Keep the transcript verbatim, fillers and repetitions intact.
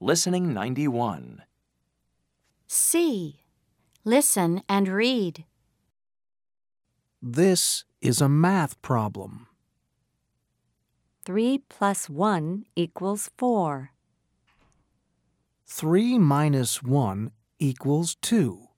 Listening ninety-one. C. Listen and read. This is a math problem. Three plus one equals four. Three minus one equals two.